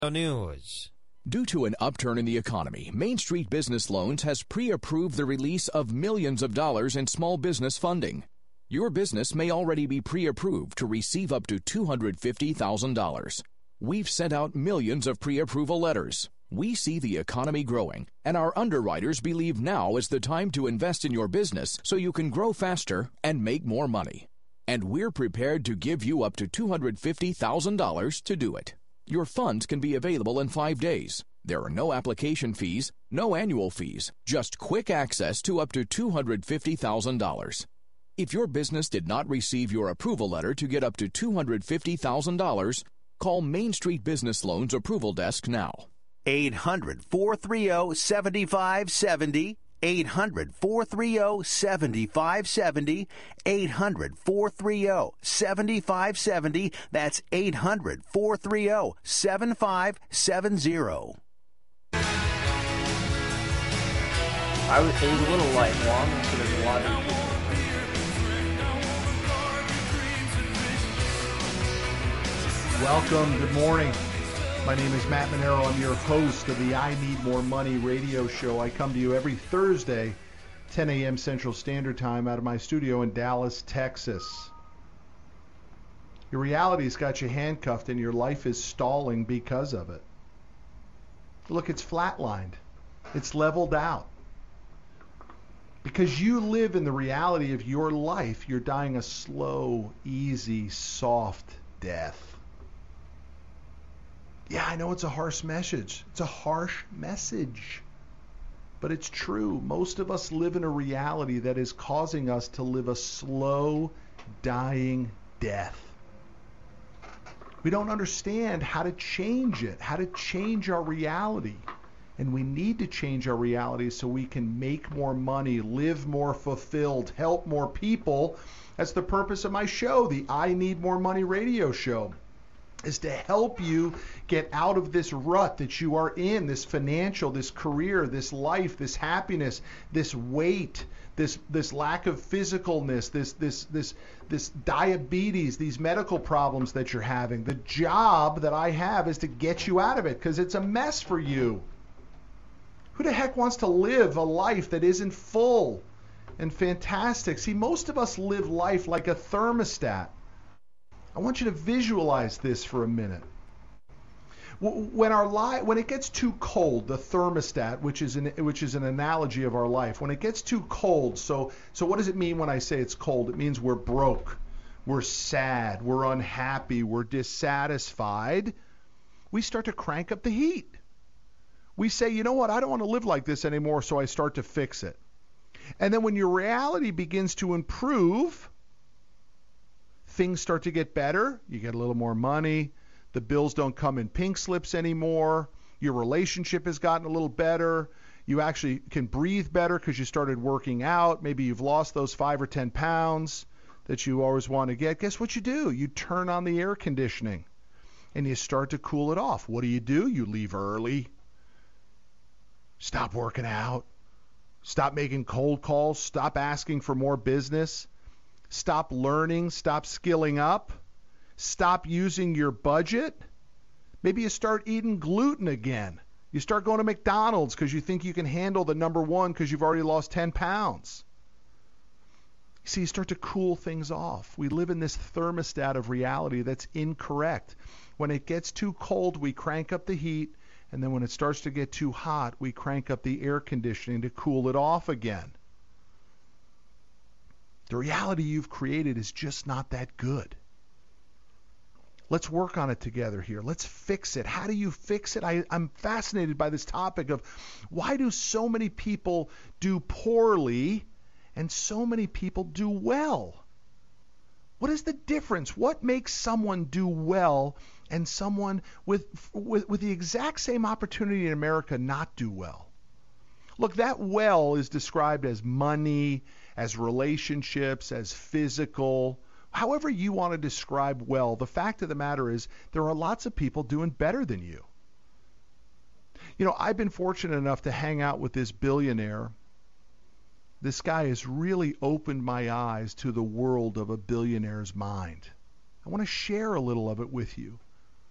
News. Due to an upturn in the economy, Main Street Business Loans has pre-approved the release of millions of dollars in small business funding. Your business may already be pre-approved to receive up to $250,000. We've sent out millions of pre-approval letters. We see the economy growing, and our underwriters believe now is the time to invest in your business so you can grow faster and make more money. And we're prepared to give you up to $250,000 to do it. Your funds can be available in 5 days. There are no application fees, no annual fees, just quick access to up to $250,000. If your business did not receive your approval letter to get up to $250,000, call Main Street Business Loans Approval Desk now. 800-430-7570. 800-430-7570. 800-430-7570. That's 800-430-7570. It was a little light, long, so there's a lot of... Welcome, good morning. My name is Matt Monero. I'm your host of the I Need More Money radio show. I come to you every Thursday, 10 a.m. Central Standard Time out of my studio in Dallas, Texas. Your reality's got you handcuffed and your life is stalling because of it. Look, it's flatlined. It's leveled out. Because you live in the reality of your life, you're dying a slow, easy, soft death. Yeah, I know it's a harsh message. It's a harsh message. But it's true. Most of us live in a reality that is causing us to live a slow, dying death. We don't understand how to change it, how to change our reality. And we need to change our reality so we can make more money, live more fulfilled, help more people. That's the purpose of my show, the I Need More Money radio show, is to help you get out of this rut that you are in, this financial, this career, this life, this happiness, this weight, this lack of physicalness, this diabetes, these medical problems that you're having. The job that I have is to get you out of it because it's a mess for you. Who the heck wants to live a life that isn't full and fantastic? See, most of us live life like a thermostat. I want you to visualize this for a minute. When it gets too cold, the thermostat, which is an analogy of our life, when it gets too cold, so what does it mean when I say it's cold? It means we're broke, we're sad, we're unhappy, we're dissatisfied. We start to crank up the heat. We say, you know what, I don't want to live like this anymore, so I start to fix it. And then when your reality begins to improve, things start to get better. You get a little more money. The bills don't come in pink slips anymore. Your relationship has gotten a little better. You actually can breathe better because you started working out. Maybe you've lost those 5 or 10 pounds that you always want to get. Guess what you do? You turn on the air conditioning and you start to cool it off. What do? You leave early. Stop working out. Stop making cold calls. Stop asking for more business. Stop learning, stop skilling up, stop using your budget. Maybe you start eating gluten again. You start going to McDonald's because you think you can handle the number one because you've already lost 10 pounds. See, you start to cool things off. We live in this thermostat of reality that's incorrect. When it gets too cold, we crank up the heat, and then when it starts to get too hot, we crank up the air conditioning to cool it off again. The reality you've created is just not that good. Let's work on it together here. Let's fix it. How do you fix it? I'm fascinated by this topic of why do so many people do poorly and so many people do well? What is the difference? What makes someone do well and someone with the exact same opportunity in America not do well? Look, that well is described as money, as relationships, as physical, however you want to describe well. The fact of the matter is there are lots of people doing better than you. You know, I've been fortunate enough to hang out with this billionaire. This guy has really opened my eyes to the world of a billionaire's mind. I want to share a little of it with you.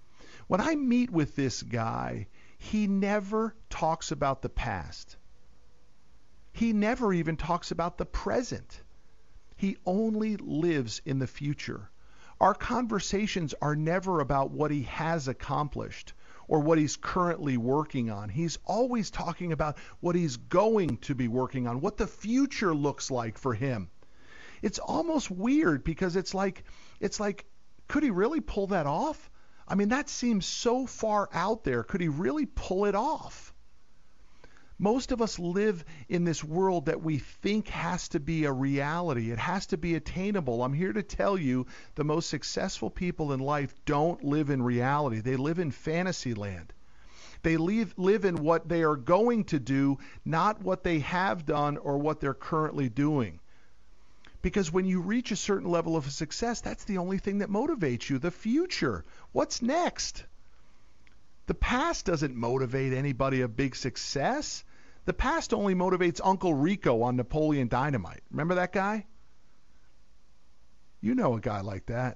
When I meet with this guy, he never talks about the past. He never even talks about the present. He only lives in the future. Our conversations are never about what he has accomplished or what he's currently working on. He's always talking about what he's going to be working on, what the future looks like for him. It's almost weird because it's like, could he really pull that off? I mean, that seems so far out there. Could he really pull it off? Most of us live in this world that we think has to be a reality. It has to be attainable. I'm here to tell you the most successful people in life don't live in reality. They live in fantasy land. They live in what they are going to do, not what they have done or what they're currently doing. Because when you reach a certain level of success, that's the only thing that motivates you, the future. What's next? The past doesn't motivate anybody of big success. The past only motivates Uncle Rico on Napoleon Dynamite. Remember that guy? You know a guy like that.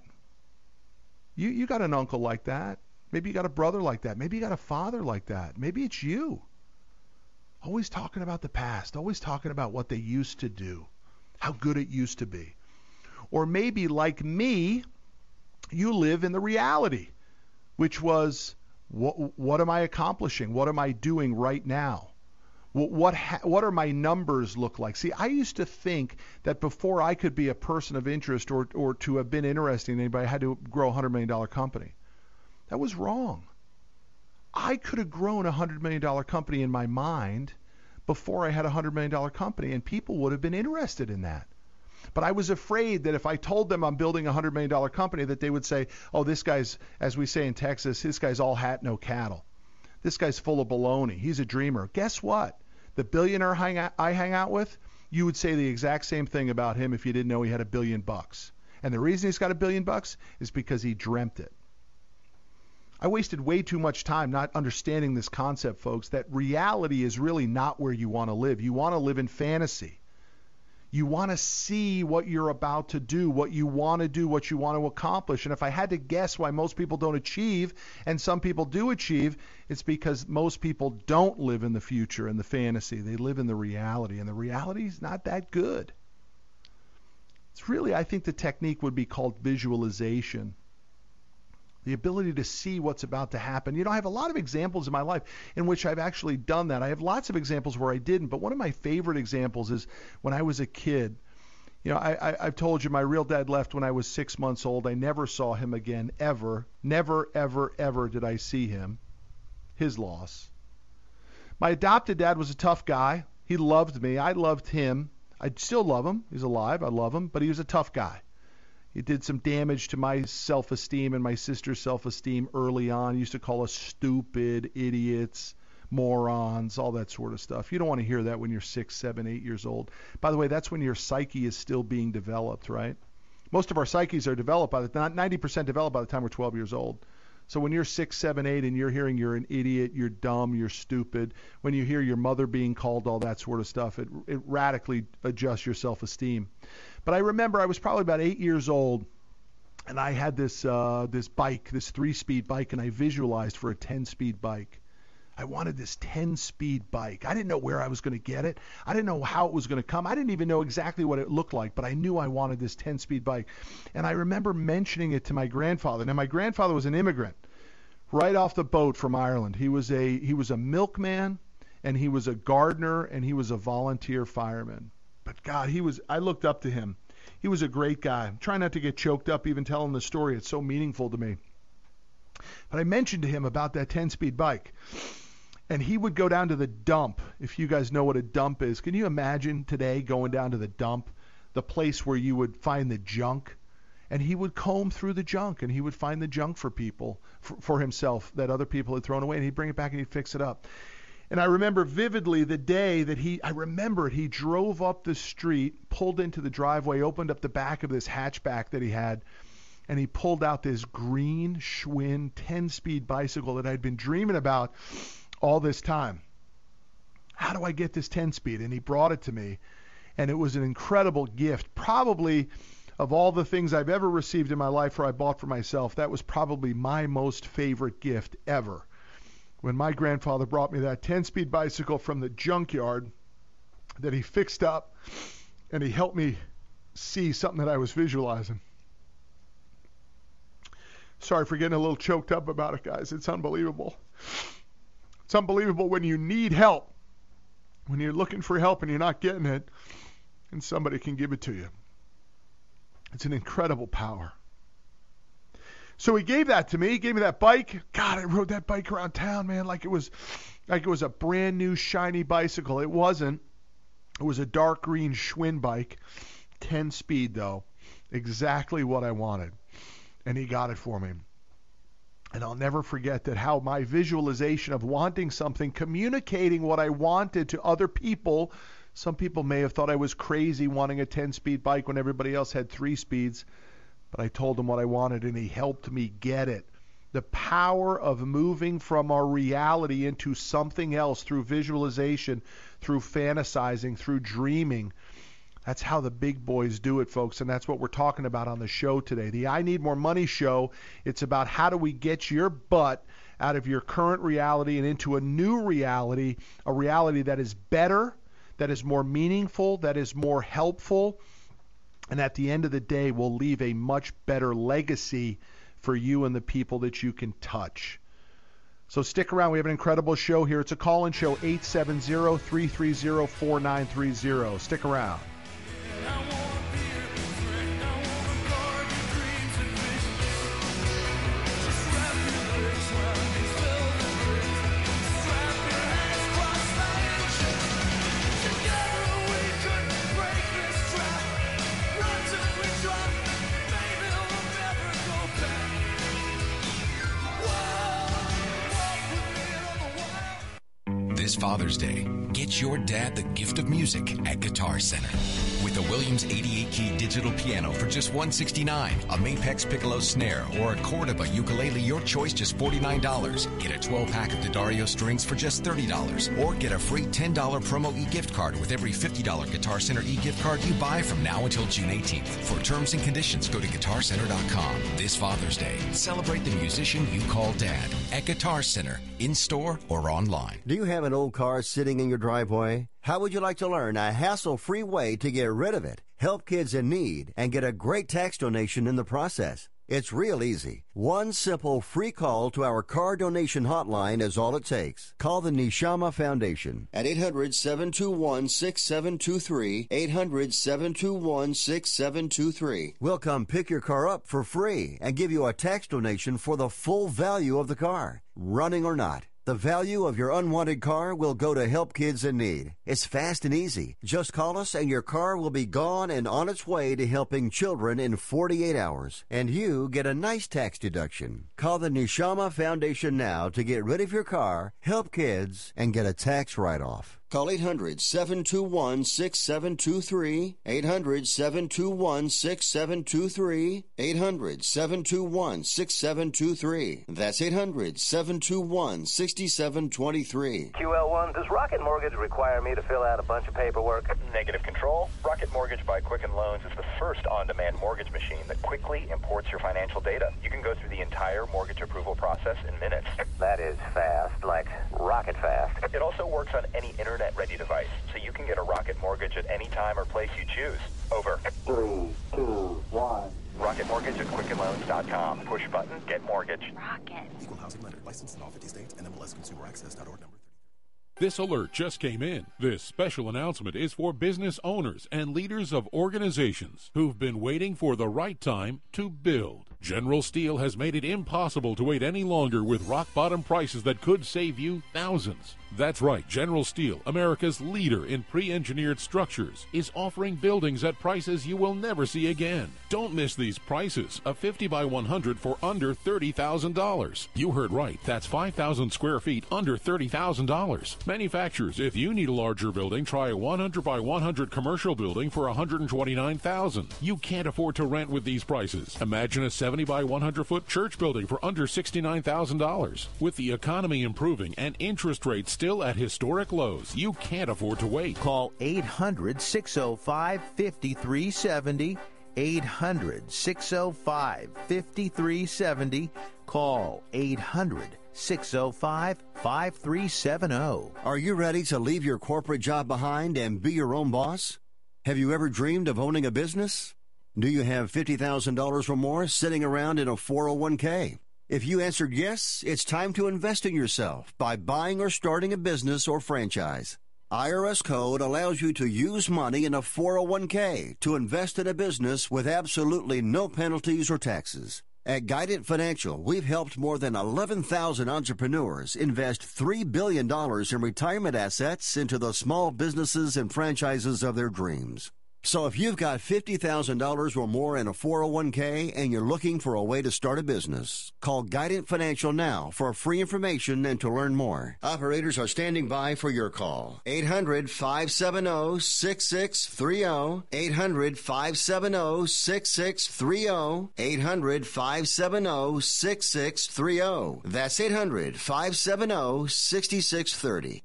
You got an uncle like that. Maybe you got a brother like that. Maybe you got a father like that. Maybe it's you. Always talking about the past. Always talking about what they used to do. How good it used to be. Or maybe, like me, you live in the reality, which was, what am I accomplishing? What am I doing right now? What are my numbers look like? See, I used to think that before I could be a person of interest or to have been interesting to anybody, I had to grow a $100 million company. That was wrong. I could have grown a $100 million company in my mind before I had a $100 million company, and people would have been interested in that. But I was afraid that if I told them I'm building a $100 million company, that they would say, oh, this guy's, as we say in Texas, this guy's all hat, no cattle. This guy's full of baloney. He's a dreamer. Guess what? The billionaire I hang out with, you would say the exact same thing about him if you didn't know he had $1 billion. And the reason he's got $1 billion is because he dreamt it. I wasted way too much time not understanding this concept, folks, that reality is really not where you want to live. You want to live in fantasy. You want to see what you're about to do, what you want to do, what you want to accomplish. And if I had to guess why most people don't achieve and some people do achieve, it's because most people don't live in the future and the fantasy. They live in the reality, and the reality is not that good. It's really, I think the technique would be called visualization. The ability to see what's about to happen. You know, I have a lot of examples in my life in which I've actually done that. I have lots of examples where I didn't, but one of my favorite examples is when I was a kid. You know, I've told you my real dad left when I was 6 months old. I never saw him again, ever. Never, ever, ever did I see him. His loss. My adopted dad was a tough guy. He loved me. I loved him. I still love him. He's alive. I love him. But he was a tough guy. He did some damage to my self-esteem and my sister's self-esteem early on. He used to call us stupid, idiots, morons, all that sort of stuff. You don't want to hear that when you're 6, 7, 8 years old. By the way, that's when your psyche is still being developed, right? Most of our psyches are developed by the 90% developed by the time we're 12 years old. So when you're 6, 7, 8 and you're hearing you're an idiot, you're dumb, you're stupid, when you hear your mother being called all that sort of stuff, it radically adjusts your self-esteem. But I remember I was probably about 8 years old, and I had this bike, this 3-speed bike, and I visualized for a 10-speed bike. I wanted this 10-speed bike. I didn't know where I was going to get it. I didn't know how it was going to come. I didn't even know exactly what it looked like, but I knew I wanted this 10-speed bike. And I remember mentioning it to my grandfather. Now, my grandfather was an immigrant right off the boat from Ireland. He was a milkman, and he was a gardener, and he was a volunteer fireman. But God, I looked up to him. He was a great guy. I'm trying not to get choked up even telling the story. It's so meaningful to me. But I mentioned to him about that 10-speed bike. And he would go down to the dump, if you guys know what a dump is. Can you imagine today going down to the dump, the place where you would find the junk? And he would comb through the junk, and he would find the junk for people, for himself, that other people had thrown away, and he'd bring it back and he'd fix it up. And I remember vividly the day that he drove up the street, pulled into the driveway, opened up the back of this hatchback that he had, and he pulled out this green Schwinn 10-speed bicycle that I'd been dreaming about all this time. How do I get this 10-speed? And he brought it to me, and it was an incredible gift. Probably of all the things I've ever received in my life or I bought for myself, that was probably my most favorite gift ever. When my grandfather brought me that 10-speed bicycle from the junkyard that he fixed up, and he helped me see something that I was visualizing. Sorry for getting a little choked up about it, guys. It's unbelievable. It's unbelievable when you need help, when you're looking for help and you're not getting it, and somebody can give it to you. It's an incredible power. So he gave that to me. He gave me that bike. God, I rode that bike around town, man, like it was a brand new shiny bicycle. It wasn't. It was a dark green Schwinn bike, 10 speed though, exactly what I wanted. And he got it for me. And I'll never forget that how my visualization of wanting something, communicating what I wanted to other people. Some people may have thought I was crazy wanting a 10-speed bike when everybody else had 3 speeds. But I told him what I wanted, and he helped me get it. The power of moving from our reality into something else through visualization, through fantasizing, through dreaming. That's how the big boys do it, folks, and that's what we're talking about on the show today. The I Need More Money show, it's about how do we get your butt out of your current reality and into a new reality, a reality that is better, that is more meaningful, that is more helpful, and at the end of the day will leave a much better legacy for you and the people that you can touch. So stick around. We have an incredible show here. It's a call-in show, 870-330-4930. Stick around. This Father's Day, get your dad the gift of music at Guitar Center. With a Williams 88-key digital piano for just $169, a Mapex Piccolo snare, or a Cordoba ukulele, your choice just $49. Get a 12-pack of D'Addario strings for just $30. Or get a free $10 promo e-gift card with every $50 Guitar Center e-gift card you buy from now until June 18th. For terms and conditions, go to GuitarCenter.com. This Father's Day, celebrate the musician you call Dad at Guitar Center, in-store or online. Do you have an old car sitting in your driveway? How would you like to learn a hassle-free way to get rid of it, help kids in need, and get a great tax donation in the process? It's real easy. One simple free call to our car donation hotline is all it takes. Call the Neshama Foundation at 800-721-6723, 800-721-6723. We'll come pick your car up for free and give you a tax donation for the full value of the car, running or not. The value of your unwanted car will go to help kids in need. It's fast and easy. Just call us and your car will be gone and on its way to helping children in 48 hours. And you get a nice tax deduction. Call the Neshama Foundation now to get rid of your car, help kids, and get a tax write-off. Call 800-721-6723, 800-721-6723, 800-721-6723. That's 800-721-6723. QL1, does Rocket Mortgage require me to fill out a bunch of paperwork? Negative control. Rocket Mortgage by Quicken Loans is the first on-demand mortgage machine that quickly imports your financial data. You can go through the entire mortgage approval process in minutes. That is fast, like rocket fast. It also works on any internet-ready device, so you can get a Rocket Mortgage at any time or place you choose. Over. 3, 2, 1. Rocket Mortgage at QuickenLoans.com. Push button, get mortgage. Rocket. Equal housing lender. Licensed in all 50 states. NMLSConsumerAccess.org number 30. This alert just came in. This special announcement is for business owners and leaders of organizations who've been waiting for the right time to build. General Steel has made it impossible to wait any longer with rock-bottom prices that could save you thousands. That's right, General Steel, America's leader in pre-engineered structures, is offering buildings at prices you will never see again. Don't miss these prices. A 50 by 100 for under $30,000. You heard right. That's 5,000 square feet under $30,000. Manufacturers, if you need a larger building, try a 100 by 100 commercial building for $129,000. You can't afford to rent with these prices. Imagine a 70 by 100 foot church building for under $69,000. With the economy improving and interest rates still at historic lows, you can't afford to wait. Call 800-605-5370. 800-605-5370. Call 800-605-5370. Are you ready to leave your corporate job behind and be your own boss? Have you ever dreamed of owning a business? Do you have $50,000 or more sitting around in a 401k? If you answered yes, it's time to invest in yourself by buying or starting a business or franchise. IRS code allows you to use money in a 401k to invest in a business with absolutely no penalties or taxes. At Guidant Financial, we've helped more than 11,000 entrepreneurs invest $3 billion in retirement assets into the small businesses and franchises of their dreams. So if you've got $50,000 or more in a 401k and you're looking for a way to start a business, call Guidant Financial now for free information and to learn more. Operators are standing by for your call. 800-570-6630. 800-570-6630. 800-570-6630. That's 800-570-6630.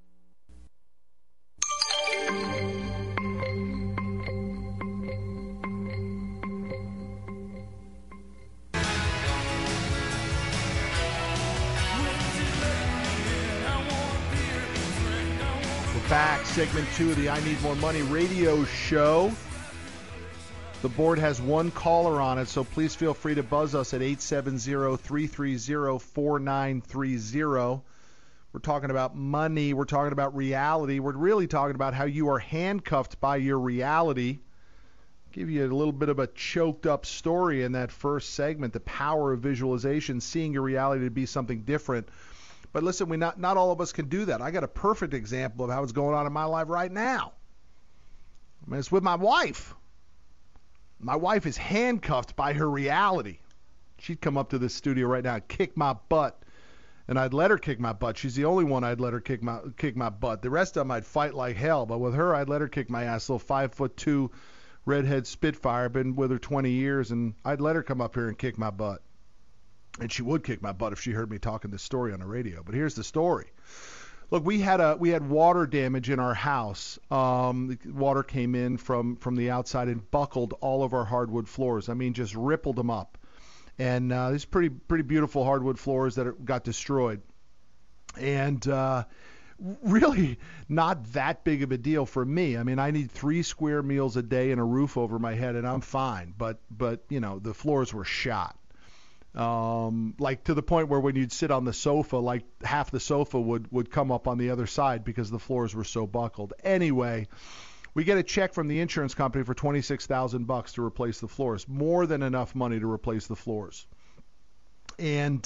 Back, segment 2 of the I Need More Money radio show. The board has one caller on it, so please feel free to buzz us at 870-330-4930. We're talking about money. We're talking about reality. We're really talking about how you are handcuffed by your reality. Give you a little bit of a choked up story in that first segment, the power of visualization, seeing your reality to be something different. But listen, not all of us can do that. I got a perfect example of how it's going on in my life right now. I mean, it's with my wife. My wife is handcuffed by her reality. She'd come up to this studio right now and kick my butt, and I'd let her kick my butt. She's the only one I'd let her kick my butt. The rest of them I'd fight like hell, but with her I'd let her kick my ass. Little 5'2" redhead spitfire, been with her 20 years, and I'd let her come up here and kick my butt. And she would kick my butt if she heard me talking this story on the radio. But here's the story. Look, we had water damage in our house. Water came in from the outside and buckled all of our hardwood floors. I mean, just rippled them up. And these pretty beautiful hardwood floors that got destroyed. And really not that big of a deal for me. I mean, I need 3 square meals a day and a roof over my head, and I'm fine. But you know, the floors were shot. Like to the point where when you'd sit on the sofa, like half the sofa would come up on the other side because the floors were so buckled. Anyway, we get a check from the insurance company for $26,000 to replace the floors. More than enough money to replace the floors. And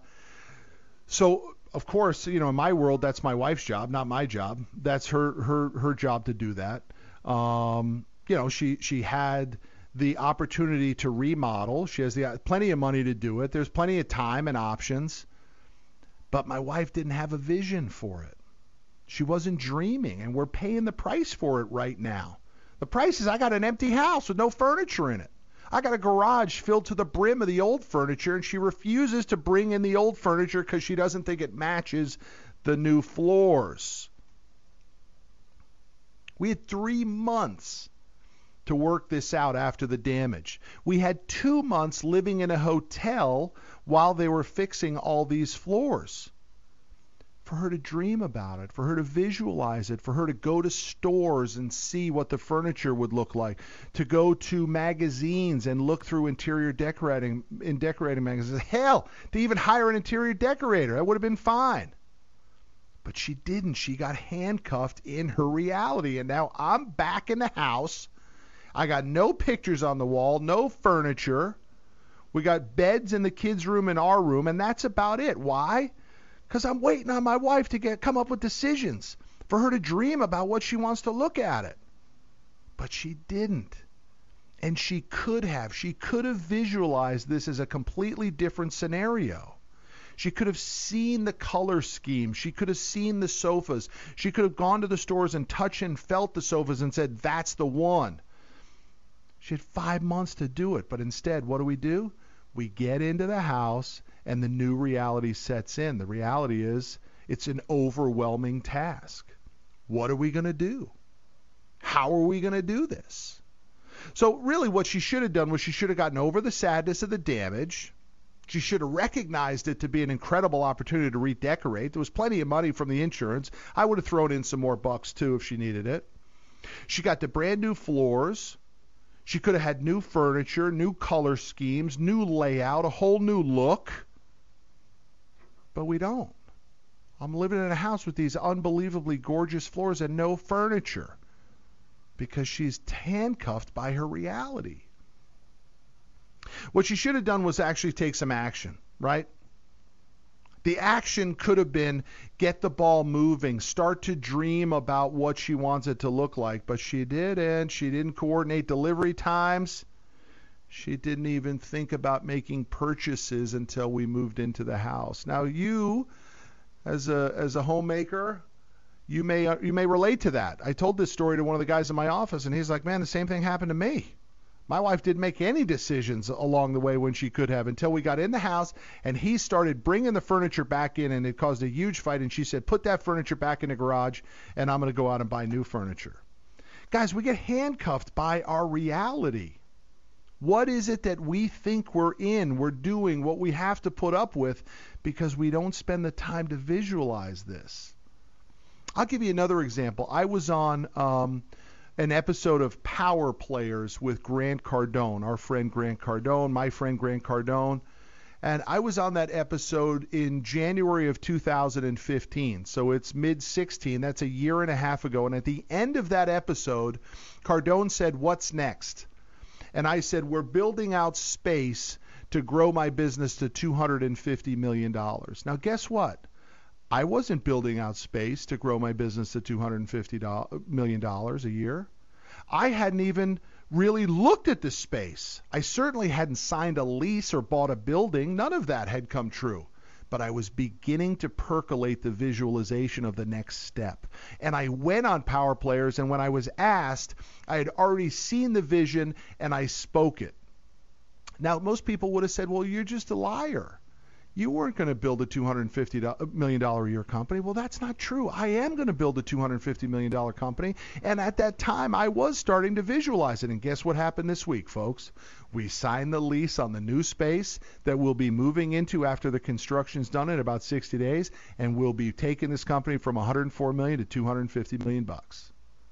so, of course, you know, in my world, that's my wife's job, not my job. That's her job to do that. You know, she had the opportunity to remodel. She has plenty of money to do it. There's plenty of time and options. But my wife didn't have a vision for it. She wasn't dreaming, and we're paying the price for it right now. The price is I got an empty house with no furniture in it. I got a garage filled to the brim of the old furniture, and she refuses to bring in the old furniture because she doesn't think it matches the new floors. We had 3 months to work this out after the damage. We had 2 months living in a hotel while they were fixing all these floors. For her to dream about it, for her to visualize it, for her to go to stores and see what the furniture would look like, to go to magazines and look through interior decorating magazines. Hell, to even hire an interior decorator. That would have been fine. But she didn't. She got handcuffed in her reality. And now I'm back in the house. I got no pictures on the wall, no furniture. We got beds in the kids' room and our room, and that's about it. Why? Because I'm waiting on my wife to come up with decisions, for her to dream about what she wants to look at it. But she didn't. And she could have. She could have visualized this as a completely different scenario. She could have seen the color scheme. She could have seen the sofas. She could have gone to the stores and touched and felt the sofas and said, that's the one. She had 5 months to do it, but instead, what do? We get into the house, and the new reality sets in. The reality is it's an overwhelming task. What are we going to do? How are we going to do this? So really what she should have done was she should have gotten over the sadness of the damage. She should have recognized it to be an incredible opportunity to redecorate. There was plenty of money from the insurance. I would have thrown in some more bucks too if she needed it. She got the brand new floors. She could have had new furniture, new color schemes, new layout, a whole new look. But we don't. I'm living in a house with these unbelievably gorgeous floors and no furniture because she's handcuffed by her reality. What she should have done was actually take some action, right? The action could have been get the ball moving, start to dream about what she wants it to look like, but she didn't. She didn't coordinate delivery times. She didn't even think about making purchases until we moved into the house. Now you, as a homemaker, you may relate to that. I told this story to one of the guys in my office, and he's like, man, the same thing happened to me. My wife didn't make any decisions along the way when she could have until we got in the house and he started bringing the furniture back in, and it caused a huge fight. And she said, put that furniture back in the garage and I'm going to go out and buy new furniture. Guys, we get handcuffed by our reality. What is it that we think we're doing, what we have to put up with because we don't spend the time to visualize this? I'll give you another example. I was on an episode of Power Players with Grant Cardone, our friend Grant Cardone, my friend Grant Cardone. And I was on that episode in January of 2015. So it's mid-16. That's a year and a half ago. And at the end of that episode, Cardone said, what's next? And I said, we're building out space to grow my business to $250 million. Now, guess what? I wasn't building out space to grow my business to $250 million a year. I hadn't even really looked at the space. I certainly hadn't signed a lease or bought a building. None of that had come true. But I was beginning to percolate the visualization of the next step. And I went on Power Players, and when I was asked, I had already seen the vision and I spoke it. Now, most people would have said, well, you're just a liar. You weren't going to build a $250 million a year company. Well, that's not true. I am going to build a $250 million company. And at that time, I was starting to visualize it. And guess what happened this week, folks? We signed the lease on the new space that we'll be moving into after the construction's done in about 60 days. And we'll be taking this company from $104 million to $250 million bucks.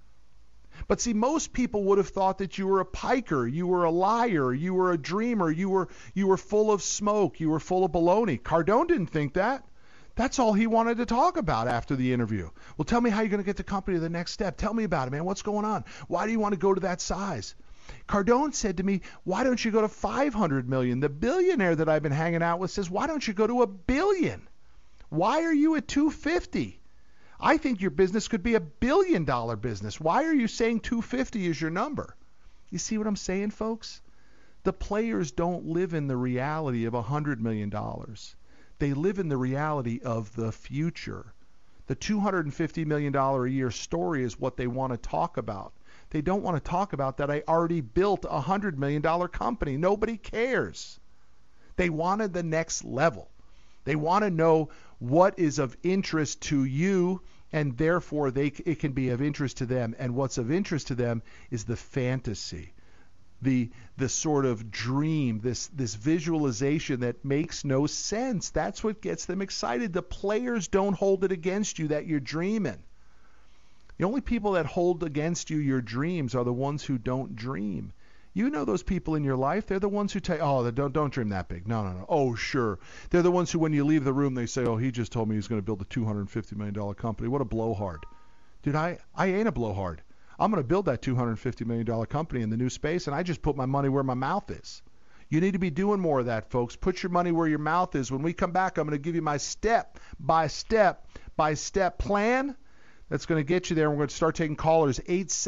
But see, most people would have thought that you were a piker, you were a liar, you were a dreamer, you were full of smoke, you were full of baloney. Cardone didn't think that. That's all he wanted to talk about after the interview. Well, tell me how you're going to get the company to the next step. Tell me about it, man. What's going on? Why do you want to go to that size? Cardone said to me, why don't you go to 500 million? The billionaire that I've been hanging out with says, why don't you go to $1 billion? Why are you at 250? I think your business could be $1 billion business. Why are you saying 250 is your number? You see what I'm saying, folks? The players don't live in the reality of $100 million. They live in the reality of the future. The $250 million a year story is what they want to talk about. They don't want to talk about that I already built a $100 million company. Nobody cares. They wanted the next level. They want to know what is of interest to you, and therefore it can be of interest to them. And what's of interest to them is the fantasy, the sort of dream, this visualization that makes no sense. That's what gets them excited. The players don't hold it against you that you're dreaming. The only people that hold against you your dreams are the ones who don't dream. You know those people in your life. They're the ones who tell you, oh, don't dream that big. No. Oh, sure. They're the ones who, when you leave the room, they say, oh, he just told me he's going to build a $250 million company. What a blowhard. Dude, I ain't a blowhard. I'm going to build that $250 million company in the new space, and I just put my money where my mouth is. You need to be doing more of that, folks. Put your money where your mouth is. When we come back, I'm going to give you my step-by-step plan that's going to get you there. We're going to start taking callers,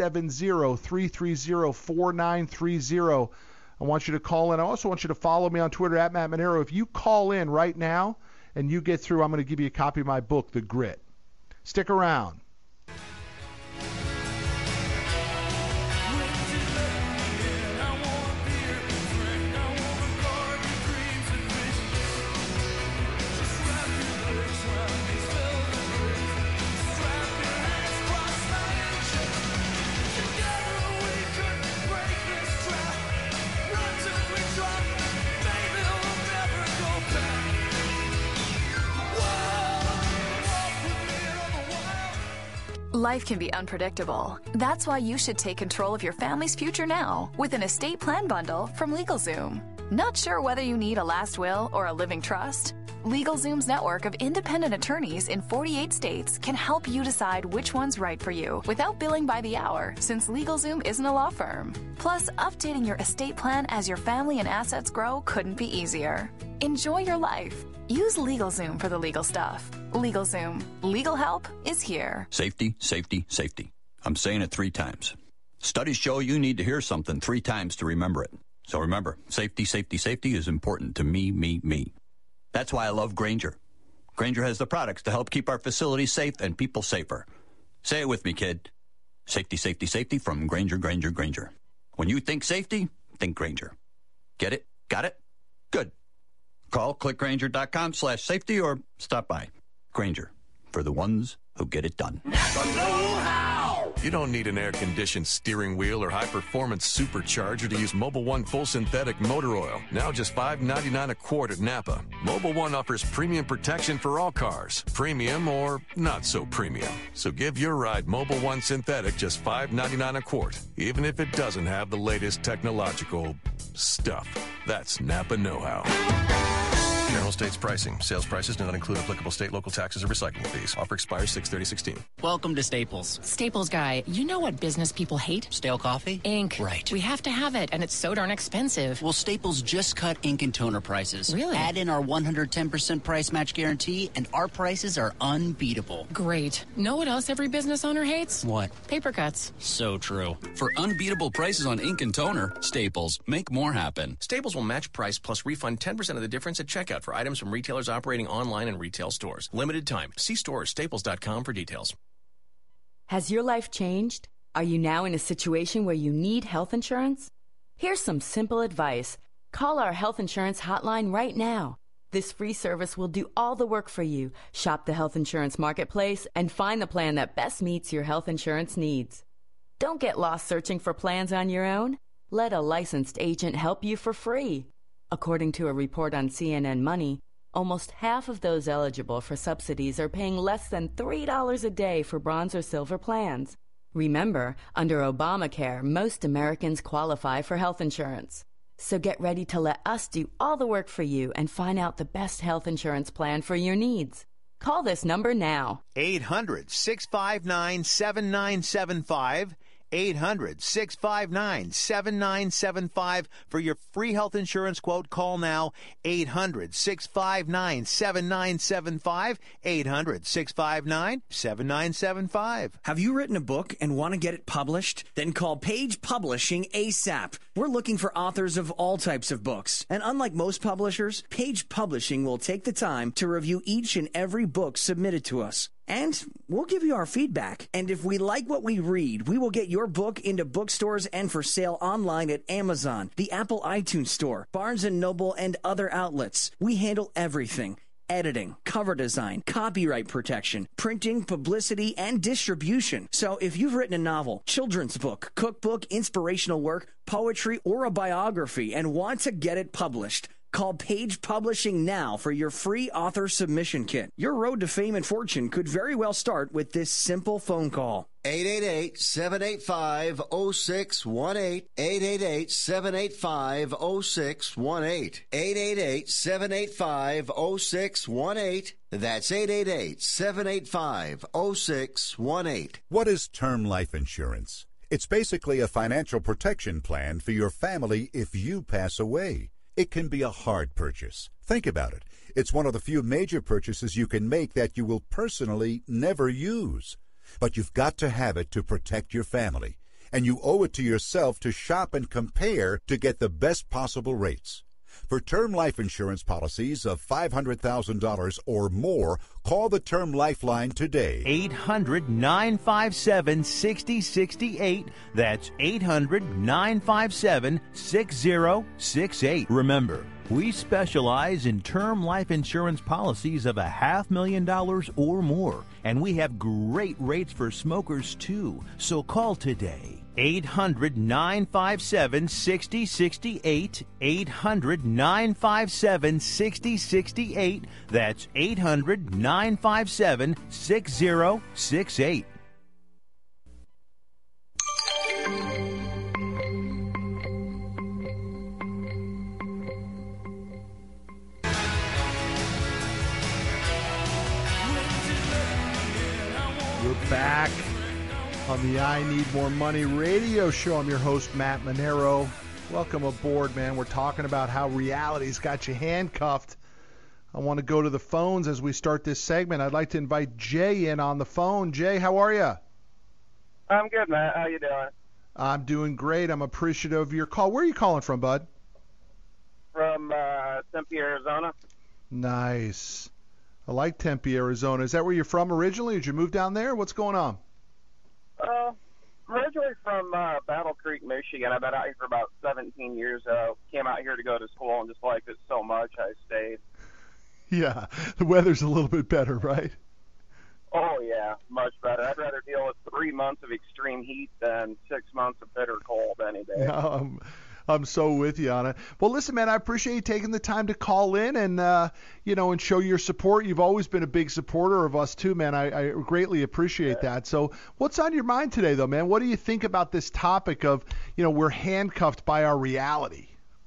870-330-4930. I want you to call in. I also want you to follow me on Twitter, @Matt Manero. If you call in right now and you get through, I'm going to give you a copy of my book, The Grit. Stick around. Life can be unpredictable. That's why you should take control of your family's future now with an estate plan bundle from LegalZoom. Not sure whether you need a last will or a living trust? LegalZoom's network of independent attorneys in 48 states can help you decide which one's right for you without billing by the hour, since LegalZoom isn't a law firm. Plus, updating your estate plan as your family and assets grow couldn't be easier. Enjoy your life. Use LegalZoom for the legal stuff. LegalZoom. Legal help is here. Safety, safety, safety. I'm saying it 3 times. Studies show you need to hear something 3 times to remember it. So remember, safety, safety, safety is important to me. That's why I love Grainger. Grainger has the products to help keep our facilities safe and people safer. Say it with me, kid. Safety, safety, safety from Grainger, Grainger, Grainger. When you think safety, think Grainger. Get it? Got it? Good. Call clickgrainger.com/safety or stop by. Grainger, for the ones who get it done. You don't need an air-conditioned steering wheel or high-performance supercharger to use Mobil 1 full synthetic motor oil. Now just $5.99 a quart at Napa. Mobil 1 offers premium protection for all cars, premium or not so premium. So give your ride Mobil 1 synthetic just $5.99 a quart, even if it doesn't have the latest technological stuff. That's Napa know-how. General States pricing. Sales prices do not include applicable state, local taxes, or recycling fees. Offer expires 6/30/16. Welcome to Staples. Staples guy, you know what business people hate? Stale coffee? Ink. Right. We have to have it, and it's so darn expensive. Well, Staples just cut ink and toner prices. Really? Add in our 110% price match guarantee, and our prices are unbeatable. Great. Know what else every business owner hates? What? Paper cuts. So true. For unbeatable prices on ink and toner, Staples. Make more happen. Staples will match price plus refund 10% of the difference at checkout for items from retailers operating online and retail stores. Limited time. See store or staples.com for details. Has your life changed? Are you now in a situation where you need health insurance? Here's some simple advice. Call our health insurance hotline right now. This free service will do all the work for you. Shop the health insurance marketplace and find the plan that best meets your health insurance needs. Don't get lost searching for plans on your own. Let a licensed agent help you for free. According to a report on CNN Money, almost half of those eligible for subsidies are paying less than $3 a day for bronze or silver plans. Remember, under Obamacare, most Americans qualify for health insurance. So get ready to let us do all the work for you and find out the best health insurance plan for your needs. Call this number now. 800-659-7975. 800-659-7975 for your free health insurance quote. Call now. 800-659-7975. 800-659-7975. Have you written a book and want to get it published? Then call Page Publishing ASAP. We're looking for authors of all types of books. And unlike most publishers, Page Publishing will take the time to review each and every book submitted to us. And we'll give you our feedback. And if we like what we read, we will get your book into bookstores and for sale online at Amazon, the Apple iTunes Store, Barnes & Noble, and other outlets. We handle everything. Editing, cover design, copyright protection, printing, publicity, and distribution. So if you've written a novel, children's book, cookbook, inspirational work, poetry, or a biography and want to get it published, call Page Publishing now for your free author submission kit. Your road to fame and fortune could very well start with this simple phone call. 888-785-0618. 888-785-0618. 888-785-0618. That's 888-785-0618. What is term life insurance? It's basically a financial protection plan for your family if you pass away. It can be a hard purchase. Think about it. It's one of the few major purchases you can make that you will personally never use. But you've got to have it to protect your family. And you owe it to yourself to shop and compare to get the best possible rates. For term life insurance policies of $500,000 or more, call the Term Lifeline today. 800-957-6068. That's 800-957-6068. Remember, we specialize in term life insurance policies of $500,000 or more, and we have great rates for smokers too. So call today. 800-957-6068. 800-957-6068. That's 800-957-6068. We're back on the I Need More Money radio show. I'm your host, Matt Monero. Welcome aboard, man. We're talking about how reality's got you handcuffed. I want to go to the phones as we start this segment. I'd like to invite Jay in on the phone. Jay, how are you? I'm good, Matt. How you doing? I'm doing great. I'm appreciative of your call. Where are you calling from, bud? From Tempe, Arizona. Nice. I like Tempe, Arizona. Is that where you're from originally? Did you move down there? What's going on? Originally from Battle Creek, Michigan. I've been out here for about 17 years. Came out here to go to school and just liked it so much I stayed. Yeah, the weather's a little bit better, right? Oh, yeah, much better. I'd rather deal with 3 months of extreme heat than 6 months of bitter cold any day. I'm so with you on it. Well, listen, man, I appreciate you taking the time to call in and, and show your support. You've always been a big supporter of us, too, man. I greatly appreciate that. So what's on your mind today, though, man? What do you think about this topic of, we're handcuffed by our reality?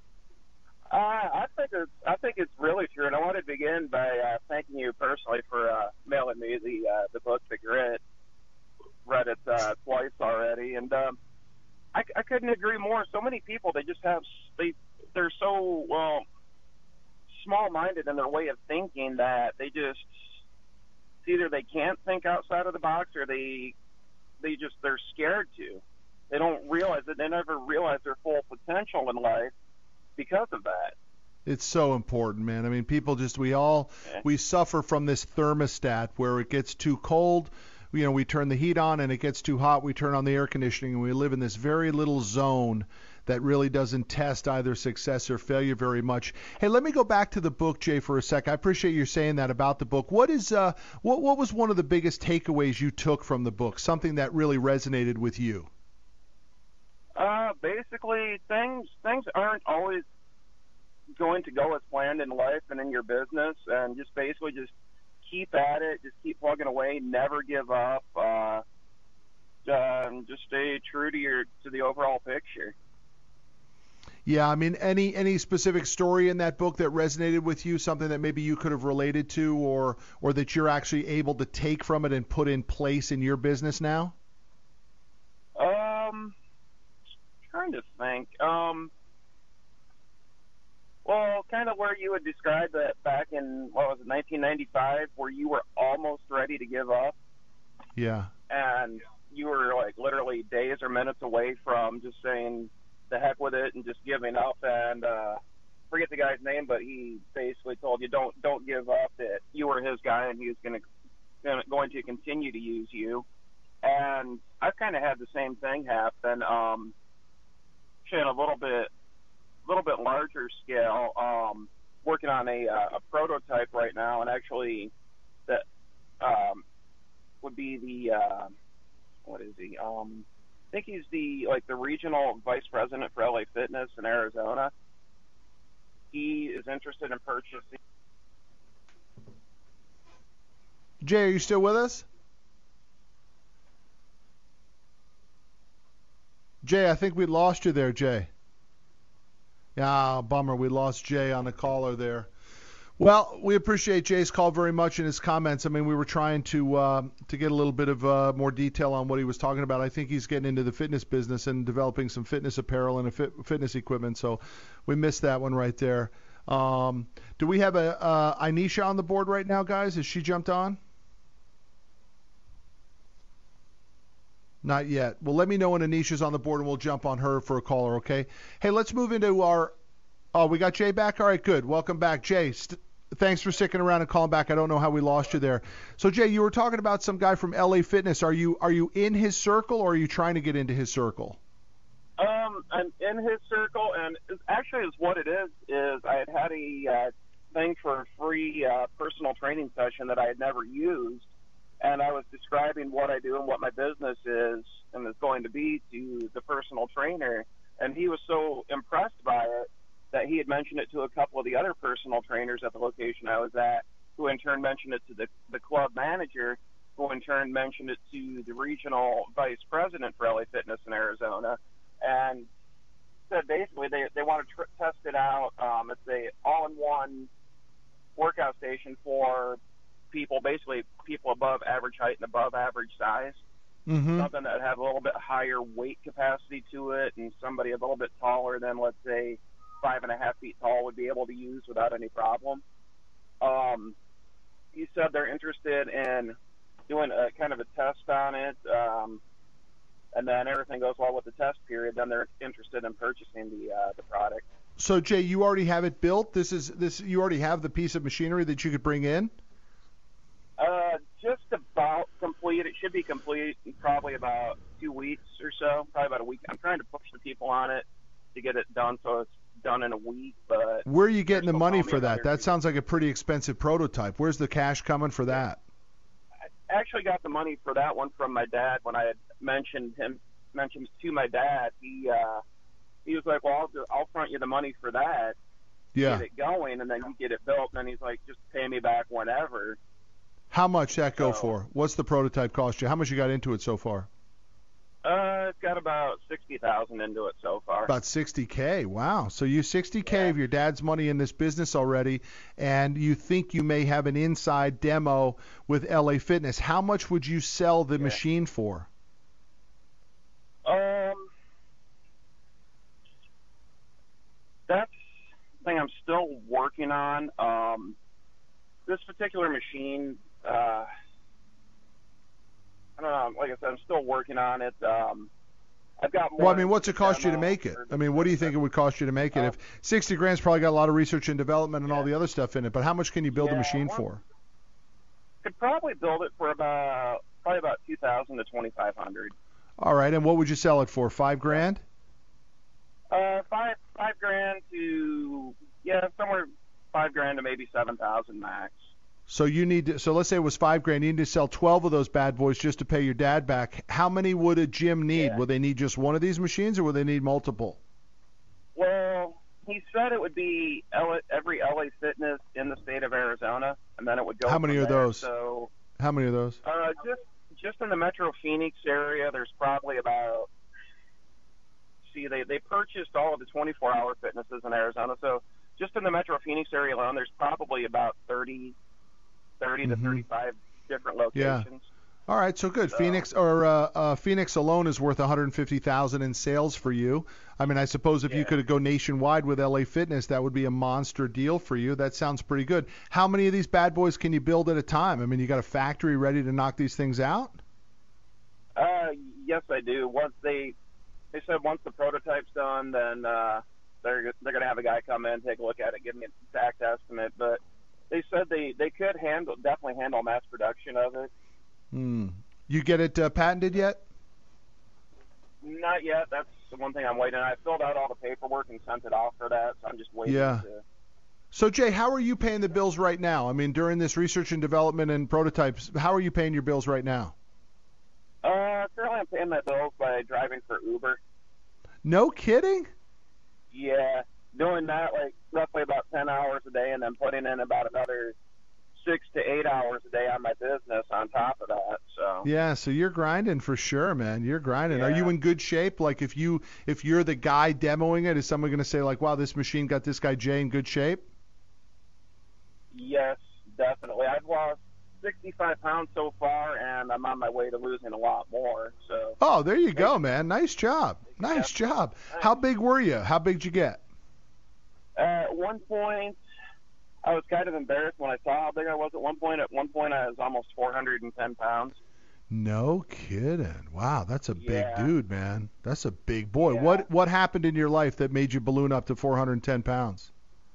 I think it's really true, and I want to begin by thanking you personally for mailing me the book, The Grit. Read it twice already, and I couldn't agree more. So many people, they're so small-minded in their way of thinking that they just either they can't think outside of the box or they're scared to. They don't realize it. They never realize their full potential in life because of that. It's so important, man. I mean, people we suffer from this thermostat where it gets too cold, we turn the heat on, and it gets too hot, we turn on the air conditioning, and we live in this very little zone that really doesn't test either success or failure very much. Hey, let me go back to the book, Jay, for a sec. I appreciate you saying that about the book. What was one of the biggest takeaways you took from the book, something that really resonated with you? Basically, things aren't always going to go as planned in life and in your business, and just keep at it, just keep plugging away, never give up, just stay true to the overall picture. Yeah, I mean, any specific story in that book that resonated with you, something that maybe you could have related to or that you're actually able to take from it and put in place in your business now? Trying to think. Well, kind of where you would describe that back in, 1995, where you were almost ready to give up. Yeah. And you were literally days or minutes away from just saying the heck with it and just giving up. And forget the guy's name, but he basically told you don't give up, that you were his guy and he was going to continue to use you. And I've kind of had the same thing happen. In a little bit larger scale, working on a prototype right now, and actually that would be the what is he? I think he's the regional vice president for LA Fitness in Arizona. He is interested in purchasing. Jay, are you still with us? Jay, I think we lost you there, Jay. Yeah, bummer. We lost Jay on the caller there. Well, we appreciate Jay's call very much and his comments. I mean, we were trying to get a little bit of more detail on what he was talking about. I think he's getting into the fitness business and developing some fitness apparel and fitness equipment, so we missed that one right there. Do we have Anisha on the board right now, guys? Has she jumped on? Not yet. Well, let me know when Anisha's on the board, and we'll jump on her for a caller, okay? Hey, let's move into our – oh, we got Jay back? All right, good. Welcome back. Jay, thanks for sticking around and calling back. I don't know how we lost you there. So, Jay, you were talking about some guy from LA Fitness. Are you in his circle, or are you trying to get into his circle? I'm in his circle, and actually what it is I had a thing for a free personal training session that I had never used. And I was describing what I do and what my business is and is going to be to the personal trainer. And he was so impressed by it that he had mentioned it to a couple of the other personal trainers at the location I was at, who in turn mentioned it to the club manager, who in turn mentioned it to the regional vice president for LA Fitness in Arizona. And said basically they want to test it out. It's a all-in-one workout station for people, basically people above average height and above average size. Mm-hmm. Something that have a little bit higher weight capacity to it, and somebody a little bit taller than, let's say, 5.5 feet tall would be able to use without any problem. He said they're interested in doing a kind of a test on it, and then everything goes well with the test period. Then they're interested in purchasing the product. So Jay, you already have it built. You already have the piece of machinery that you could bring in. Just about complete. It should be complete in probably about 2 weeks or so, probably about a week. I'm trying to push the people on it to get it done so it's done in a week. But where are you getting the money for that? That sounds like a pretty expensive prototype. Where's the cash coming for that? I actually got the money for that one from my dad when I had mentioned to my dad. He was like, well, I'll front you the money for that. Yeah. Get it going, and then you get it built. And then he's like, just pay me back whenever. How much that go for? What's the prototype cost you? How much you got into it so far? It's got about $60,000 into it so far. About $60K. Wow. So you $60K of your dad's money in this business already, and you think you may have an inside demo with LA Fitness. How much would you sell the machine for? That's thing I'm still working on. This particular machine, I don't know. Like I said, I'm still working on it. I've got more. Well, I mean, what's it cost you to make it? I mean, what do you think it would cost you to make it? If 60 grand's probably got a lot of research and development and all the other stuff in it, but how much can you build a machine for? Could probably build it for about $2,000 to $2,500. All right, and what would you sell it for? $5 grand? $5 grand to somewhere $5 grand to maybe $7,000 max. So you need to, so let's say it was $5 grand. You need to sell 12 of those bad boys just to pay your dad back. How many would a gym need? Yeah. Will they need just one of these machines, or will they need multiple? Well, he said it would be every LA Fitness in the state of Arizona, and then it would go. How many from are there. those? So, how many are those? Just in the Metro Phoenix area, there's probably about. See, they purchased all of the 24-hour fitnesses in Arizona, so just in the Metro Phoenix area alone, there's probably about 30 to 35 different locations. Yeah. All right, so good. Phoenix alone is worth $150,000 in sales for you. I mean, I suppose if you could go nationwide with LA Fitness, that would be a monster deal for you. That sounds pretty good. How many of these bad boys can you build at a time? I mean, you got a factory ready to knock these things out? Yes, I do. They said once the prototype's done, then they're going to have a guy come in, take a look at it, give me an exact estimate. But they said they could definitely handle mass production of it. You get it patented yet? Not yet. That's the one thing I'm waiting on. I filled out all the paperwork and sent it off for that, so I'm just waiting. Yeah. So, Jay, how are you paying the bills right now? I mean, during this research and development and prototypes, how are you paying your bills right now? Currently I'm paying my bills by driving for Uber. No kidding? Yeah, doing that like roughly about 10 hours a day, and then putting in about another 6 to 8 hours a day on my business on top of that. So yeah, so you're grinding for sure, man. You're grinding. Yeah. Are you in good shape? Like if you're the guy demoing it, is someone going to say like, wow, this machine got this guy Jay in good shape? Yes, definitely. I've lost 65 pounds so far, and I'm on my way to losing a lot more. So. Oh, there you go, man. Nice job. Nice job. How big were you? How big did you get? At one point, I was kind of embarrassed when I saw how big I was at one point. At one point, I was almost 410 pounds. No kidding. Wow, that's a big dude, man. That's a big boy. Yeah. What happened in your life that made you balloon up to 410 pounds?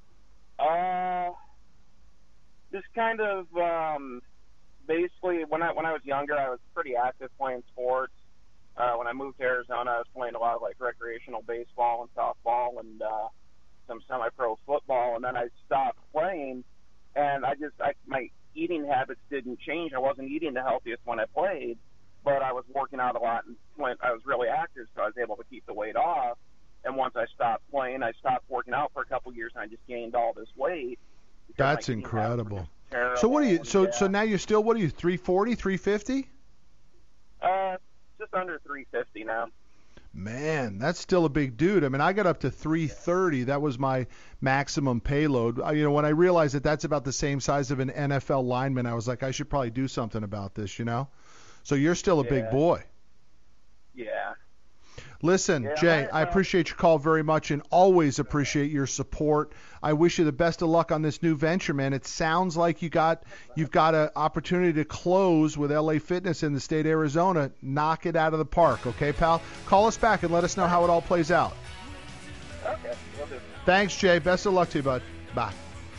Just kind of basically when I was younger, I was pretty active playing sports. When I moved to Arizona, I was playing a lot of like recreational baseball and softball and some semi-pro football, and then I stopped playing, and my eating habits didn't change. I wasn't eating the healthiest when I played, but I was working out a lot, and when I was really active, so I was able to keep the weight off. And once I stopped playing, I stopped working out for a couple years, and I just gained all this weight. That's incredible. So what are you? So now you're still, what are you? 340, 350? Just under 350 now. Man, that's still a big dude. I mean, I got up to 330. That was my maximum payload. When I realized that that's about the same size of an NFL lineman, I was like, I should probably do something about this, So you're still a big boy. Yeah. Listen, Jay, I appreciate your call very much and always appreciate your support. I wish you the best of luck on this new venture, man. It sounds like you've got an opportunity to close with LA Fitness in the state of Arizona. Knock it out of the park, okay, pal? Call us back and let us know how it all plays out. Okay, will do. Thanks, Jay. Best of luck to you, bud. Bye.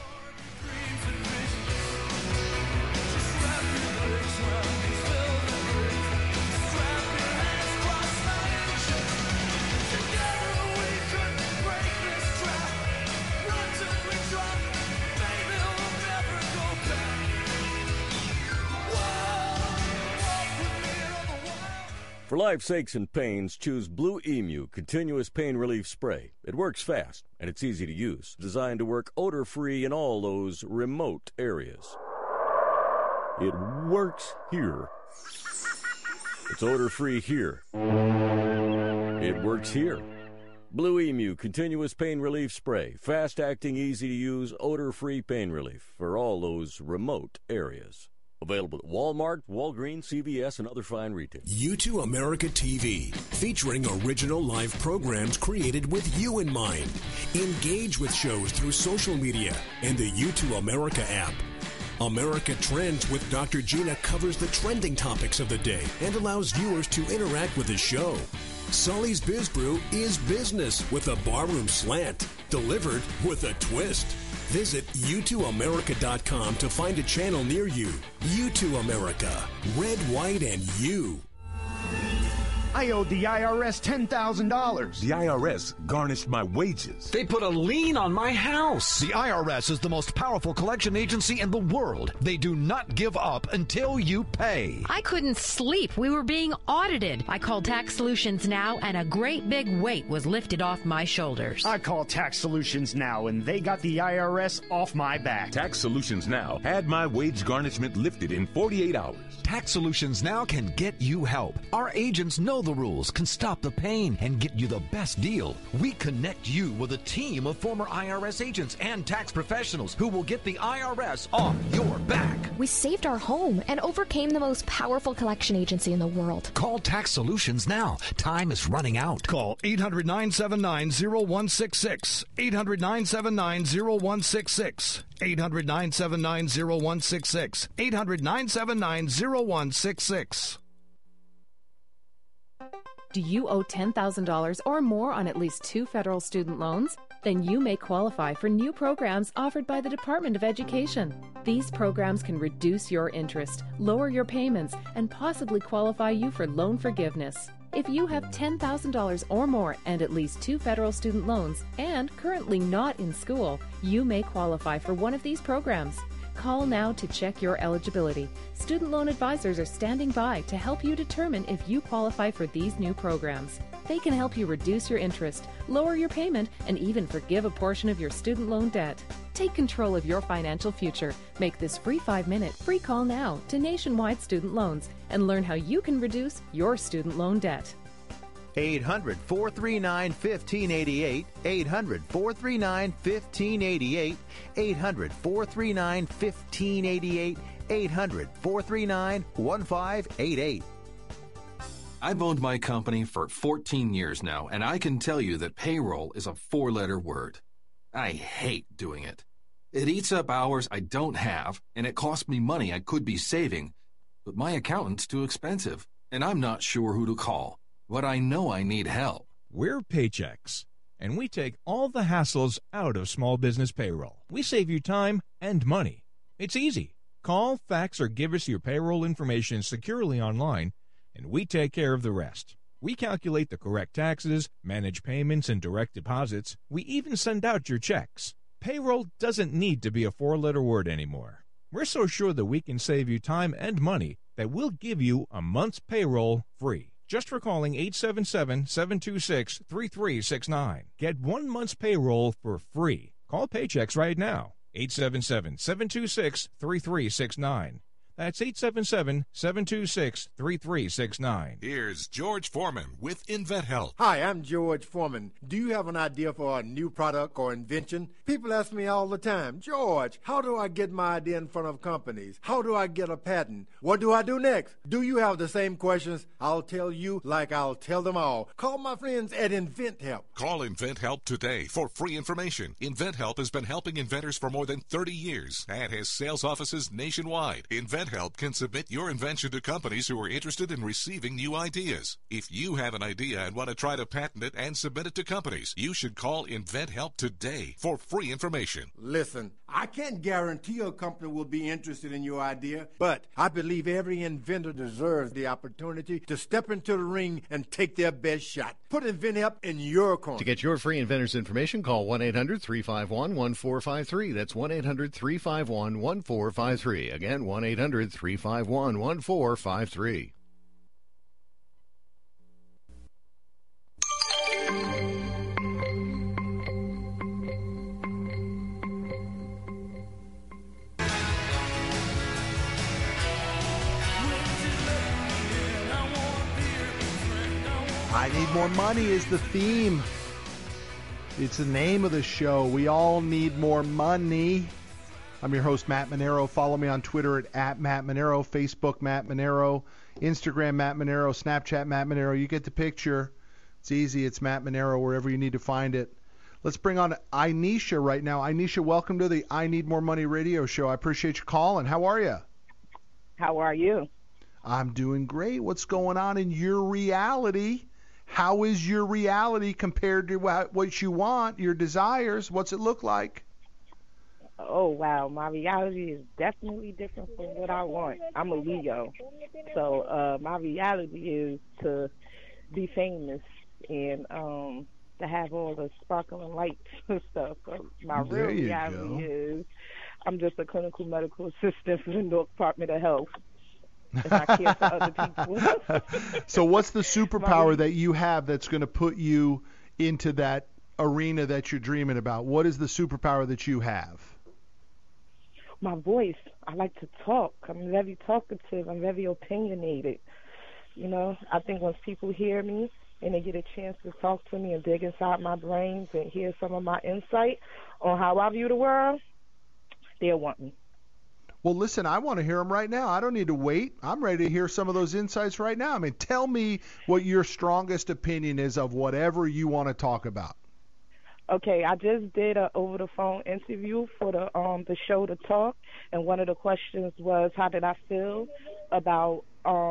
For life's aches and pains, choose Blue Emu Continuous Pain Relief Spray. It works fast, and it's easy to use. Designed to work odor-free in all those remote areas. It works here. It's odor-free here. It works here. Blue Emu Continuous Pain Relief Spray. Fast-acting, easy-to-use, odor-free pain relief for all those remote areas. Available at Walmart, Walgreens, CVS, and other fine retailers. U2 America TV, featuring original live programs created with you in mind. Engage with shows through social media and the U2 America app. America Trends with Dr. Gina covers the trending topics of the day and allows viewers to interact with the show. Sully's Biz Brew is business with a barroom slant, delivered with a twist. Visit U2America.com to find a channel near you. U2 America. Red, white, and you. I owed the IRS $10,000. The IRS garnished my wages. They put a lien on my house. The IRS is the most powerful collection agency in the world. They do not give up until you pay. I couldn't sleep. We were being audited. I called Tax Solutions Now, and a great big weight was lifted off my shoulders. I called Tax Solutions Now, and they got the IRS off my back. Tax Solutions Now had my wage garnishment lifted in 48 hours. Tax Solutions Now can get you help. Our agents know the rules, can stop the pain, and get you the best deal. We connect you with a team of former IRS agents and tax professionals who will get the IRS off your back. We saved our home and overcame the most powerful collection agency in the world. Call Tax Solutions now. Time is running out. Call 800-979-0166. 800-979-0166. 800-979-0166. 800-979-0166. Do you owe $10,000 or more on at least 2 federal student loans? Then you may qualify for new programs offered by the Department of Education. These programs can reduce your interest, lower your payments, and possibly qualify you for loan forgiveness. If you have $10,000 or more and at least 2 federal student loans and currently not in school, you may qualify for one of these programs. Call now to check your eligibility. Student loan advisors are standing by to help you determine if you qualify for these new programs. They can help you reduce your interest, lower your payment, and even forgive a portion of your student loan debt. Take control of your financial future. Make this free 5-minute free call now to Nationwide Student Loans and learn how you can reduce your student loan debt. 800-439-1588, 800-439-1588, 800-439-1588, 800-439-1588. I've owned my company for 14 years now, and I can tell you that payroll is a 4-letter word. I hate doing it. It eats up hours I don't have, and it costs me money I could be saving. But my accountant's too expensive, and I'm not sure who to call. But I know I need help. We're Paychex, and we take all the hassles out of small business payroll. We save you time and money. It's easy. Call, fax, or give us your payroll information securely online, and we take care of the rest. We calculate the correct taxes, manage payments and direct deposits. We even send out your checks. Payroll doesn't need to be a 4-letter word anymore. We're so sure that we can save you time and money that we'll give you a month's payroll free. Just for calling 877-726-3369. Get 1 month's payroll for free. Call Paychex right now. 877-726-3369. That's 877-726-3369. Here's George Foreman with InventHelp. Hi, I'm George Foreman. Do you have an idea for a new product or invention? People ask me all the time, George, how do I get my idea in front of companies? How do I get a patent? What do I do next? Do you have the same questions? I'll tell you like I'll tell them all. Call my friends at InventHelp. Call InventHelp today for free information. InventHelp has been helping inventors for more than 30 years and has sales offices nationwide. InventHelp can submit your invention to companies who are interested in receiving new ideas. If you have an idea and want to try to patent it and submit it to companies, you should call InventHelp today for free information. Listen, I can't guarantee a company will be interested in your idea, but I believe every inventor deserves the opportunity to step into the ring and take their best shot. Put InventHelp in your corner. To get your free inventor's information, call 1-800-351-1453. That's 1-800-351-1453. Again, 1-800-351-1453. I Need More Money is the theme. It's the name of the show. We all need more money. I'm your host, Matt Manero. Follow me on Twitter at Matt Manero, Facebook Matt Manero, Instagram Matt Manero, Snapchat Matt Manero. You get the picture. It's easy. It's Matt Manero wherever you need to find it. Let's bring on Inesha right now. Inesha, welcome to the I Need More Money radio show. I appreciate you calling. How are you? How are you? I'm doing great. What's going on in your reality? How is your reality compared to what you want, your desires? What's it look like? Oh, wow. My reality is definitely different from what I want. I'm a Leo. So my reality is to be famous and to have all the sparkling lights and stuff. But my real reality is I'm just a clinical medical assistant for the North Department of Health. And I care for other people. So what's the superpower that you have that's going to put you into that arena that you're dreaming about? What is the superpower that you have? My voice. I like to talk. I'm very talkative. I'm very opinionated. You know, I think once people hear me and they get a chance to talk to me and dig inside my brains and hear some of my insight on how I view the world, they'll want me. Well, listen, I want to hear them right now. I don't need to wait. I'm ready to hear some of those insights right now. I mean, tell me what your strongest opinion is of whatever you want to talk about. Okay, I just did a over-the-phone interview for the show To Talk, and one of the questions was, how did I feel about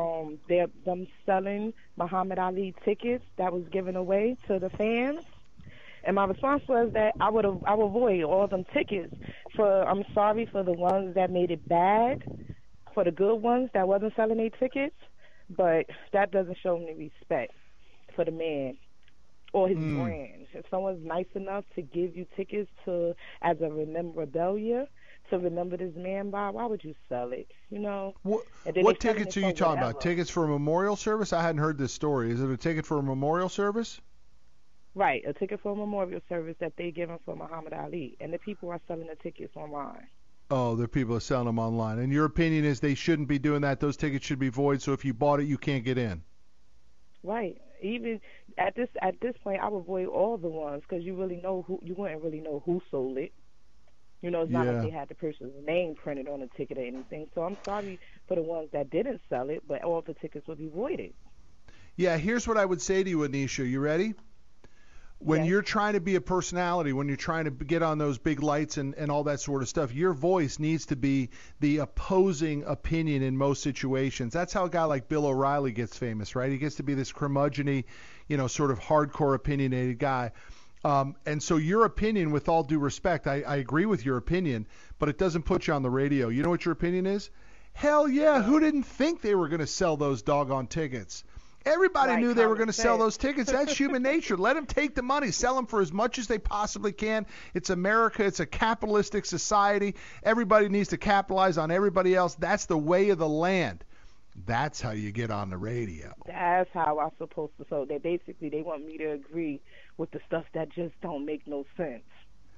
them selling Muhammad Ali tickets that was given away to the fans? And my response was that I would avoid all them tickets. I'm sorry for the ones that made it bad, for the good ones that wasn't selling their tickets, but that doesn't show me respect for the man or his brand. If someone's nice enough to give you tickets as a memorabilia to remember this man by, why would you sell it? You know. What tickets are you talking about? Tickets for a memorial service? I hadn't heard this story. Is it a ticket for a memorial service? Right, a ticket for a memorial service that they given for Muhammad Ali, and the people are selling the tickets online. Oh, the people are selling them online. And your opinion is they shouldn't be doing that. Those tickets should be void. So if you bought it, you can't get in. Right. Even at this point, I would avoid all the ones because you wouldn't really know who sold it. You know, it's not like they had the person's name printed on the ticket or anything. So I'm sorry for the ones that didn't sell it, but all the tickets would be voided. Yeah, here's what I would say to you, Anisha. You ready? When you're trying to be a personality, when you're trying to get on those big lights and all that sort of stuff, your voice needs to be the opposing opinion in most situations. That's how a guy like Bill O'Reilly gets famous, right? He gets to be this curmudgeon-y, sort of hardcore opinionated guy. And so your opinion, with all due respect, I agree with your opinion, but it doesn't put you on the radio. You know what your opinion is? Hell yeah, who didn't think they were going to sell those doggone tickets? Everybody knew they were going to sell those tickets. That's human nature. Let them take the money. Sell them for as much as they possibly can. It's America. It's a capitalistic society. Everybody needs to capitalize on everybody else. That's the way of the land. That's how you get on the radio. That's how I'm supposed to. So they want me to agree with the stuff that just don't make no sense.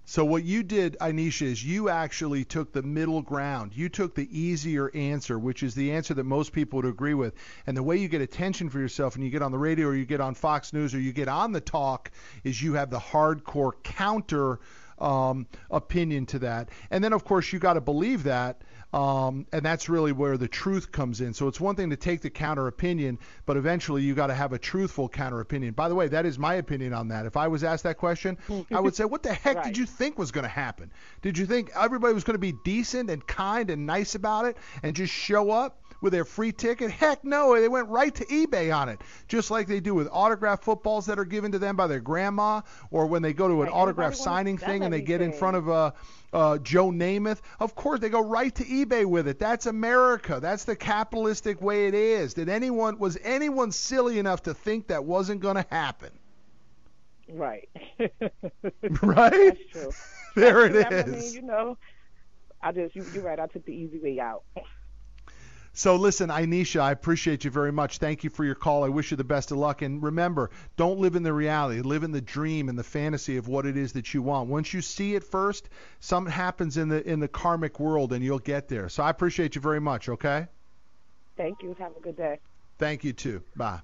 So what you did, Anisha, is you actually took the middle ground. You took the easier answer, which is the answer that most people would agree with. And the way you get attention for yourself and you get on the radio or you get on Fox News or you get on the talk is you have the hardcore counter opinion to that. And then, of course, you got to believe that. And that's really where the truth comes in. So it's one thing to take the counter opinion, but eventually you got to have a truthful counter opinion. By the way, that is my opinion on that. If I was asked that question, I would say, what the heck did you think was going to happen? Did you think everybody was going to be decent and kind and nice about it and just show up with their free ticket? Heck no, they went right to eBay on it, just like they do with autographed footballs that are given to them by their grandma, or when they go to an autograph signing thing and they get in front of Joe Namath. Of course, they go right to eBay with it. That's America. That's the capitalistic way it is. Was anyone silly enough to think that wasn't going to happen? Right. Right? That's true. There That's it true. is. I mean, you're right. I took the easy way out. So listen, Anisha, I appreciate you very much. Thank you for your call. I wish you the best of luck. And remember, don't live in the reality. Live in the dream and the fantasy of what it is that you want. Once you see it first, something happens in the karmic world, and you'll get there. So I appreciate you very much, okay? Thank you. Have a good day. Thank you, too. Bye.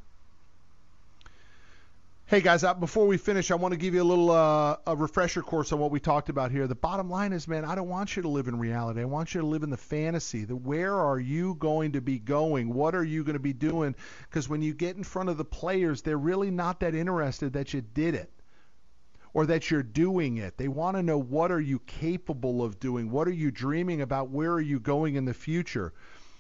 Hey, guys, before we finish, I want to give you a little a refresher course on what we talked about here. The bottom line is, man, I don't want you to live in reality. I want you to live in the fantasy. Where are you going to be going? What are you going to be doing? Because when you get in front of the players, they're really not that interested that you did it or that you're doing it. They want to know, what are you capable of doing? What are you dreaming about? Where are you going in the future?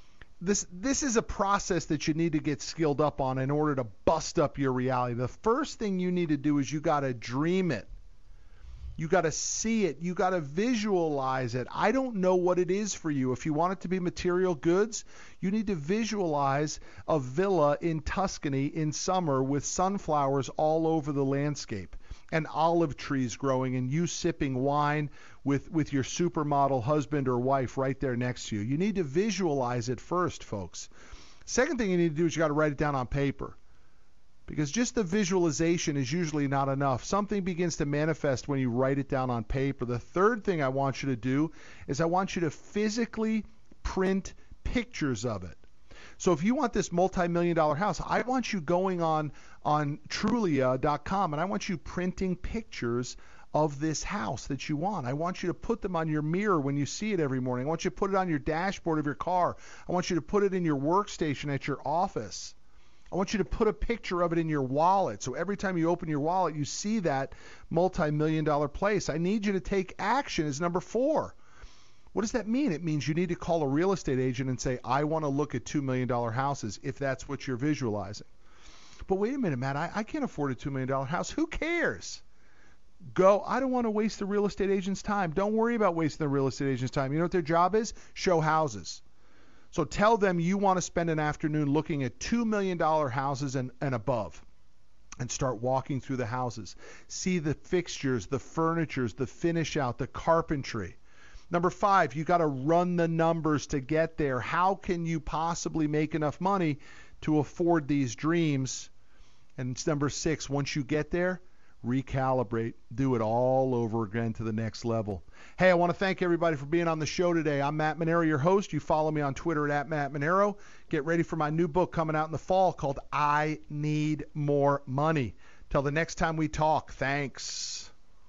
This is a process that you need to get skilled up on in order to bust up your reality. The first thing you need to do is you got to dream it. You got to see it. You got to visualize it. I don't know what it is for you. If you want it to be material goods, you need to visualize a villa in Tuscany in summer with sunflowers all over the landscape and olive trees growing and you sipping wine with your supermodel husband or wife right there next to you. You need to visualize it first, folks. Second thing you need to do is you got to write it down on paper, because just the visualization is usually not enough. Something begins to manifest when you write it down on paper. The third thing I want you to do is I want you to physically print pictures of it. So if you want this multi-million-dollar house, I want you going on Trulia.com and I want you printing pictures of this house that you want. I want you to put them on your mirror when you see it every morning. I want you to put it on your dashboard of your car. I want you to put it in your workstation at your office. I want you to put a picture of it in your wallet. So every time you open your wallet, you see that multi-million-dollar place. I need you to take action is number 4. What does that mean? It means you need to call a real estate agent and say, I want to look at $2 million houses, if that's what you're visualizing. But wait a minute, Matt, I can't afford a $2 million house. Who cares? Go. I don't want to waste the real estate agent's time. Don't worry about wasting the real estate agent's time. You know what their job is? Show houses. So tell them you want to spend an afternoon looking at $2 million houses and above, and start walking through the houses. See the fixtures, the furnitures, the finish out, the carpentry. Number 5, you got to run the numbers to get there. How can you possibly make enough money to afford these dreams? And it's number 6, once you get there, recalibrate, do it all over again to the next level. Hey, I want to thank everybody for being on the show today. I'm Matt Manero, your host. You follow me on Twitter at Matt Manero. Get ready for my new book coming out in the fall called I Need More Money. Till the next time we talk, thanks.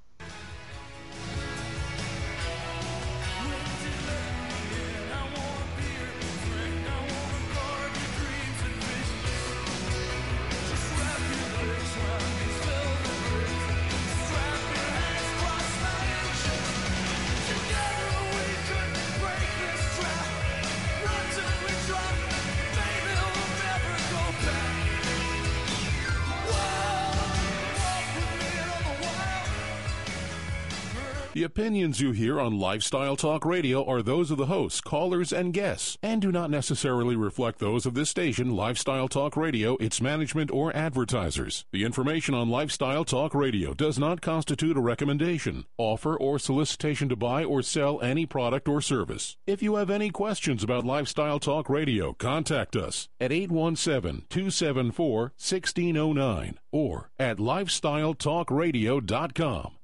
The opinions you hear on Lifestyle Talk Radio are those of the hosts, callers, and guests, and do not necessarily reflect those of this station, Lifestyle Talk Radio, its management, or advertisers. The information on Lifestyle Talk Radio does not constitute a recommendation, offer, or solicitation to buy or sell any product or service. If you have any questions about Lifestyle Talk Radio, contact us at 817-274-1609 or at lifestyletalkradio.com.